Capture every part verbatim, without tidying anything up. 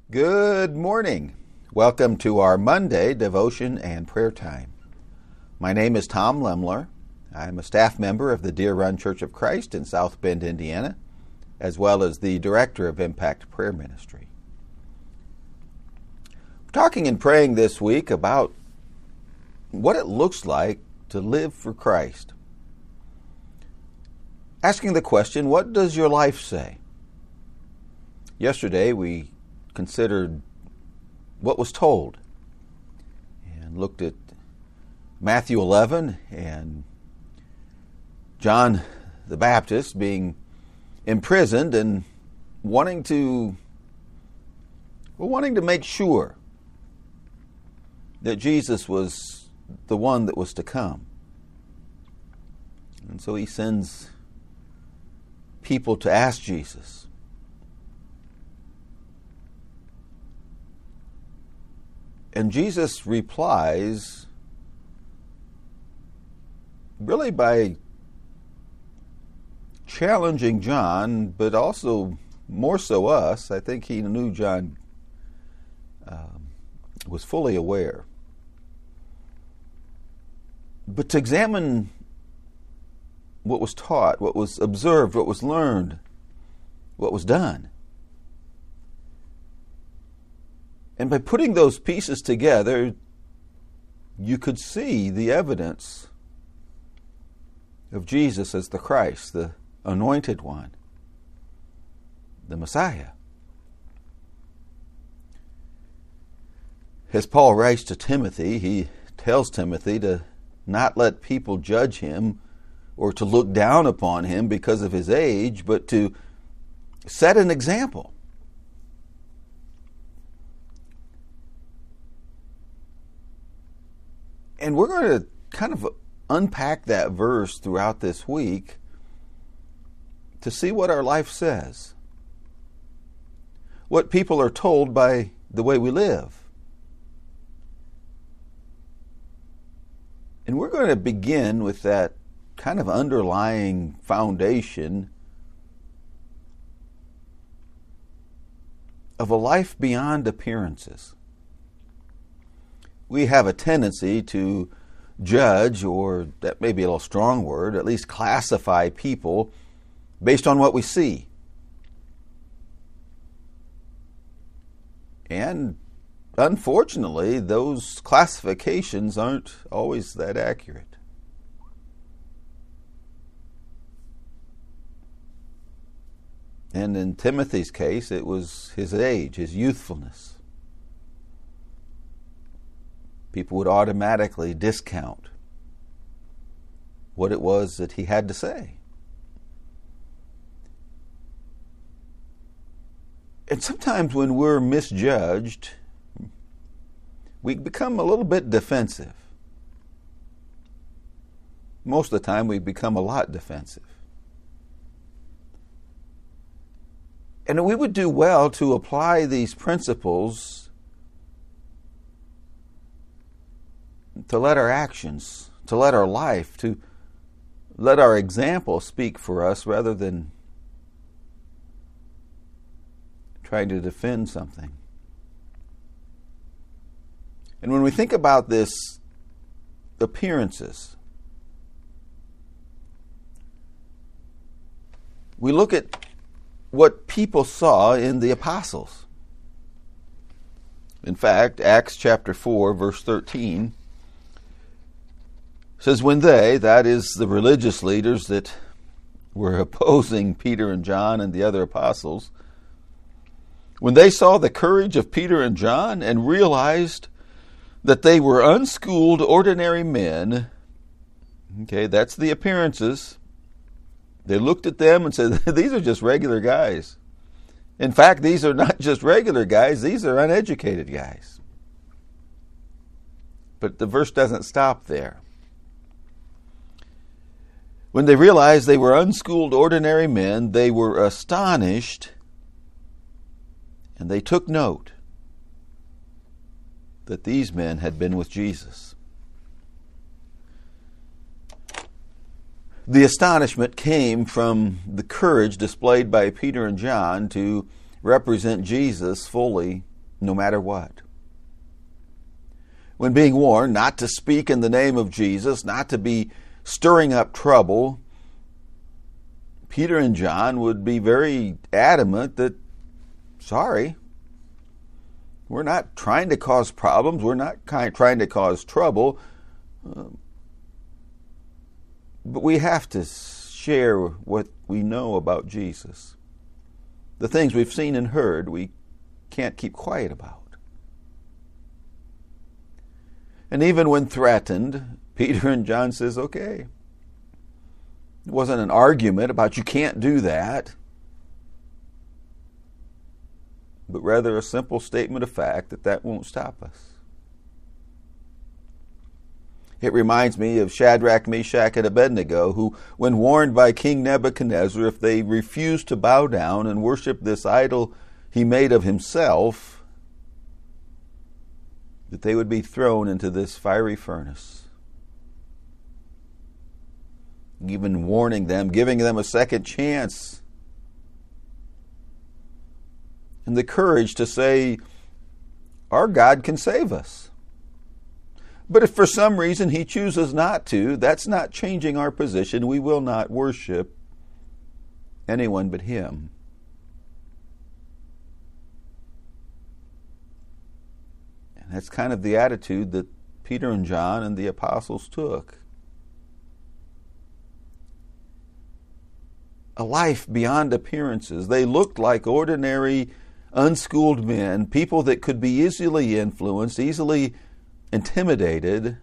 Good morning. Welcome to our Monday devotion and prayer time. My name is Tom Lemler. I'm a staff member of the Deer Run Church of Christ in South Bend, Indiana, as well as the director of Impact Prayer Ministry. We're talking and praying this week about what it looks like to live for Christ. Asking the question, what does your life say? Yesterday we considered what was told and looked at Matthew eleven and John the Baptist being imprisoned and wanting to well, wanting to make sure that Jesus was the one that was to come. And so he sends people to ask Jesus, and Jesus replies really by challenging John, but also more so us. I think he knew John um, was fully aware. But to examine what was taught, what was observed, what was learned, what was done. And by putting those pieces together, you could see the evidence of Jesus as the Christ, the anointed one, the Messiah. As Paul writes to Timothy, he tells Timothy to not let people judge him or to look down upon him because of his age, but to set an example. And we're going to kind of unpack that verse throughout this week to see what our life says, what people are told by the way we live. And we're going to begin with that kind of underlying foundation of a life beyond appearances. We have a tendency to judge, or that may be a little strong word, at least classify people based on what we see. And unfortunately, those classifications aren't always that accurate. And in Timothy's case, it was his age, his youthfulness. People would automatically discount what it was that he had to say. And sometimes when we're misjudged, we become a little bit defensive. Most of the time we become a lot defensive. And we would do well to apply these principles to let our actions, to let our life, to let our example speak for us rather than trying to defend something. And when we think about this, appearances, we look at what people saw in the apostles. In fact, Acts chapter four, verse thirteen, says, when they, that is the religious leaders that were opposing Peter and John and the other apostles, when they saw the courage of Peter and John and realized that they were unschooled, ordinary men, okay, that's the appearances, they looked at them and said, these are just regular guys. In fact, these are not just regular guys, these are uneducated guys. But the verse doesn't stop there. When they realized they were unschooled, ordinary men, they were astonished, and they took note that these men had been with Jesus. The astonishment came from the courage displayed by Peter and John to represent Jesus fully no matter what. When being warned not to speak in the name of Jesus, not to be stirring up trouble, Peter and John would be very adamant that, sorry, we're not trying to cause problems, we're not trying to cause trouble, uh, but we have to share what we know about Jesus. The things we've seen and heard, we can't keep quiet about. And even when threatened, Peter and John says, okay. It wasn't an argument about you can't do that, but rather a simple statement of fact that that won't stop us. It reminds me of Shadrach, Meshach, and Abednego, who, when warned by King Nebuchadnezzar, if they refused to bow down and worship this idol he made of himself, that they would be thrown into this fiery furnace. Even warning them, giving them a second chance. And the courage to say, our God can save us. But if for some reason He chooses not to, that's not changing our position. We will not worship anyone but Him. And that's kind of the attitude that Peter and John and the apostles took. A life beyond appearances. They looked like ordinary, unschooled men, people that could be easily influenced, easily intimidated,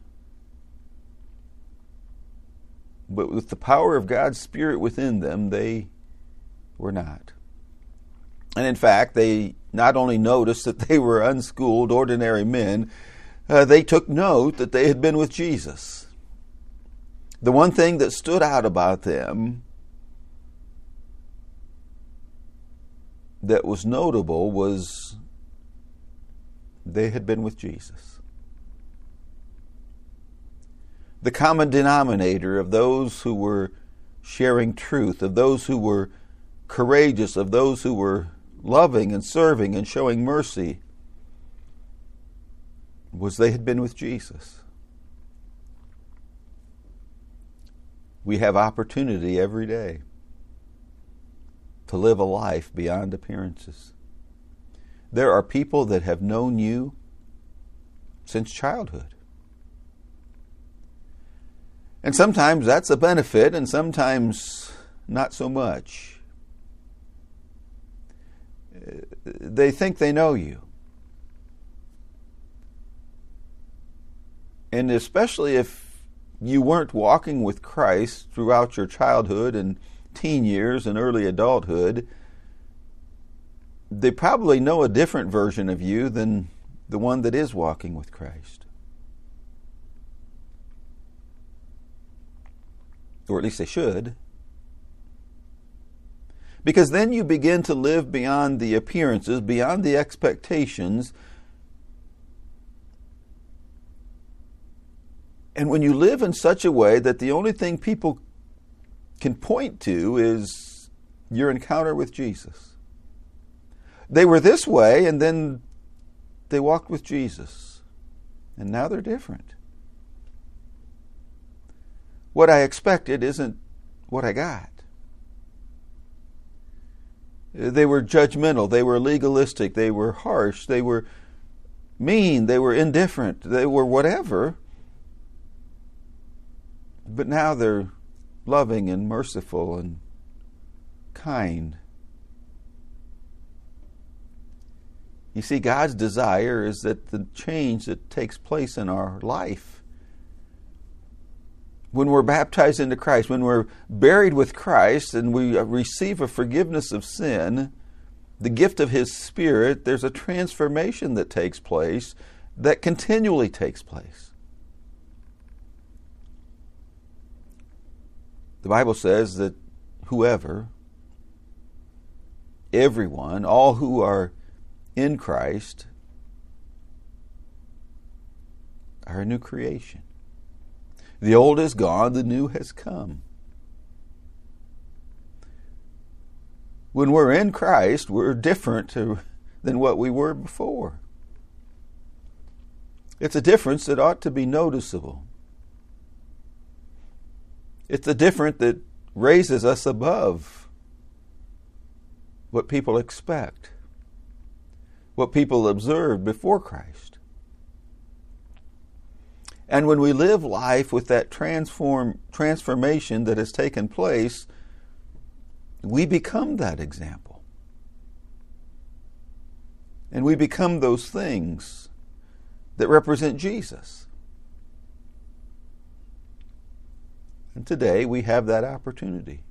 but with the power of God's Spirit within them, they were not. And in fact, they not only noticed that they were unschooled, ordinary men, uh, they took note that they had been with Jesus. The one thing that stood out about them that was notable was they had been with Jesus. The common denominator of those who were sharing truth, of those who were courageous, of those who were loving and serving and showing mercy, was they had been with Jesus. We have opportunity every day to live a life beyond appearances. There are people that have known you since childhood. And sometimes that's a benefit, and sometimes not so much. They think they know you. And especially if you weren't walking with Christ throughout your childhood and teen years and early adulthood, they probably know a different version of you than the one that is walking with Christ. Or at least they should. Because then you begin to live beyond the appearances, beyond the expectations. And when you live in such a way that the only thing people can point to is your encounter with Jesus. They were this way, and then they walked with Jesus. And now they're different. What I expected isn't what I got. They were judgmental, they were legalistic, they were harsh, they were mean, they were indifferent, they were whatever. But now they're loving and merciful and kind. You see, God's desire is that the change that takes place in our life, when we're baptized into Christ, when we're buried with Christ and we receive a forgiveness of sin, the gift of His Spirit, there's a transformation that takes place, that continually takes place. The Bible says that whoever, everyone, all who are in Christ are a new creation. The old is gone, the new has come. When we're in Christ, we're different to, than what we were before. It's a difference that ought to be noticeable. It's a difference that raises us above what people expect, what people observed before Christ. And when we live life with that transform, transformation that has taken place, we become that example. And we become those things that represent Jesus. And today we have that opportunity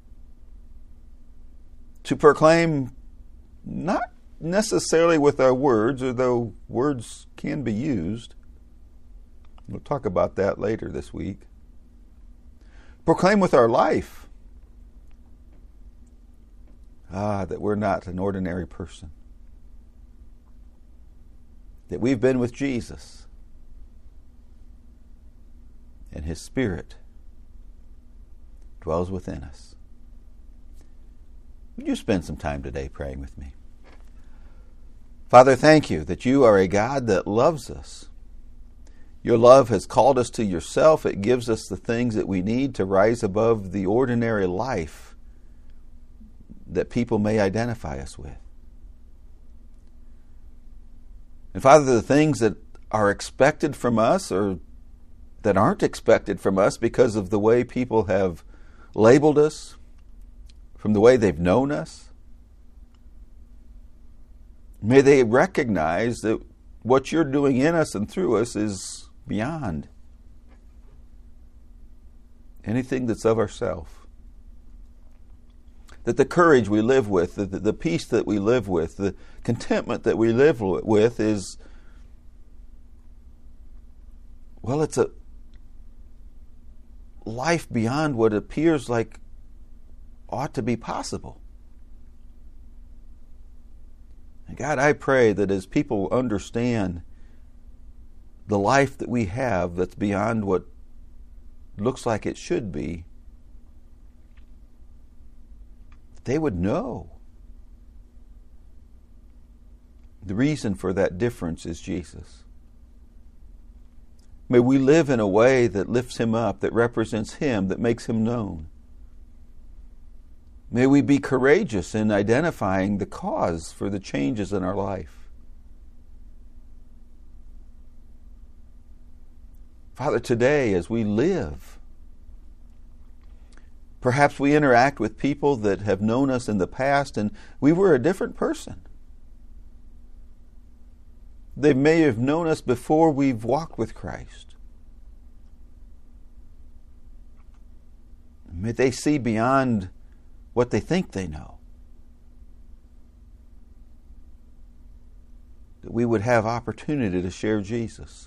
to proclaim, not necessarily with our words, although words can be used. We'll talk about that later this week. Proclaim with our life, ah, that we're not an ordinary person. That we've been with Jesus and His Spirit dwells within us. Would you spend some time today praying with me? Father, thank you that you are a God that loves us. Your love has called us to yourself. It gives us the things that we need to rise above the ordinary life that people may identify us with. And Father, the things that are expected from us or that aren't expected from us because of the way people have labeled us, from the way they've known us, may they recognize that what you're doing in us and through us is beyond anything that's of ourself. That the courage we live with, the, the peace that we live with, the contentment that we live with is, well, it's a life beyond what appears like ought to be possible. And God, I pray that as people understand the life that we have that's beyond what looks like it should be, they would know the reason for that difference is Jesus. May we live in a way that lifts Him up, that represents Him, that makes Him known. May we be courageous in identifying the cause for the changes in our life. Father, today as we live, perhaps we interact with people that have known us in the past and we were a different person. They may have known us before we've walked with Christ. May they see beyond what they think they know. That we would have opportunity to share Jesus.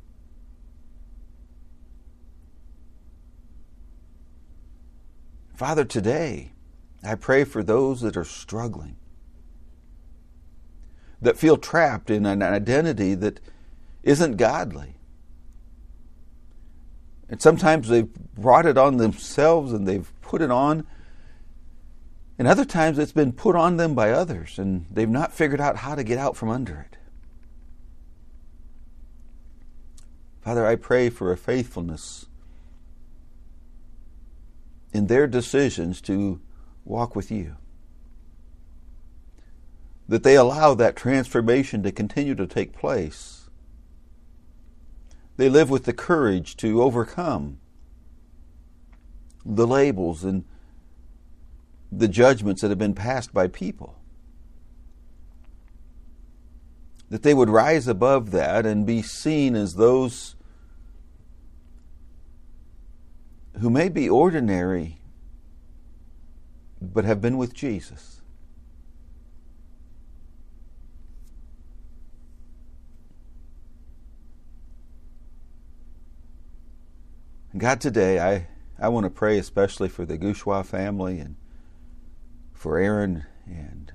Father, today, I pray for those that are struggling, that feel trapped in an identity that isn't godly. And sometimes they've brought it on themselves and they've put it on. And other times it's been put on them by others and they've not figured out how to get out from under it. Father, I pray for a faithfulness in their decisions to walk with you. That they allow that transformation to continue to take place. They live with the courage to overcome the labels and the judgments that have been passed by people. That they would rise above that and be seen as those who may be ordinary but have been with Jesus. God, today I, I want to pray especially for the Gouchois family and for Aaron, and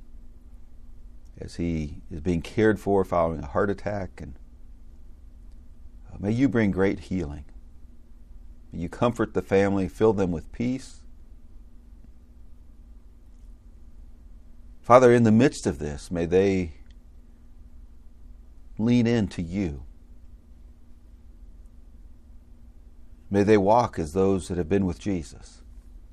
as he is being cared for following a heart attack, and uh, may you bring great healing. May you comfort the family, fill them with peace. Father, in the midst of this, may they lean into you. May they walk as those that have been with Jesus.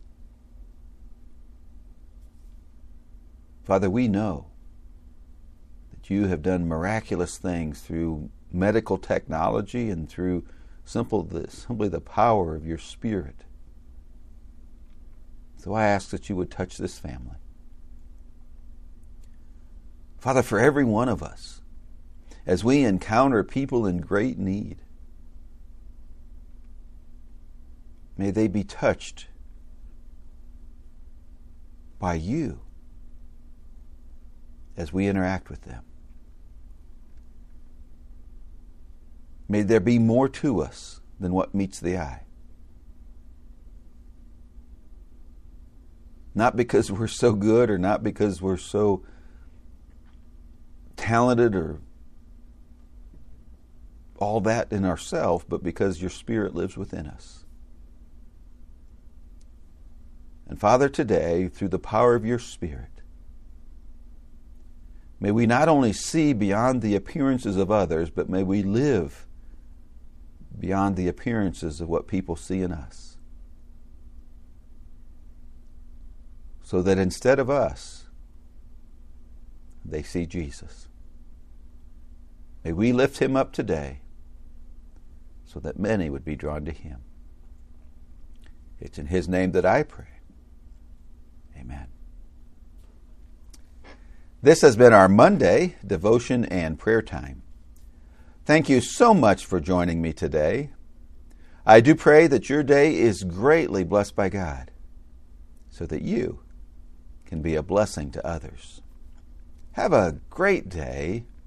Father, we know that you have done miraculous things through medical technology and through simple the, simply the power of your Spirit. So I ask that you would touch this family. Father, for every one of us, as we encounter people in great need, may they be touched by you as we interact with them. May there be more to us than what meets the eye. Not because we're so good or not because we're so talented or all that in ourselves, but because your Spirit lives within us. And Father, today, through the power of your Spirit, may we not only see beyond the appearances of others, but may we live beyond the appearances of what people see in us. So that instead of us, they see Jesus. May we lift him up today so that many would be drawn to him. It's in his name that I pray. Amen. This has been our Monday devotion and prayer time. Thank you so much for joining me today. I do pray that your day is greatly blessed by God so that you can be a blessing to others. Have a great day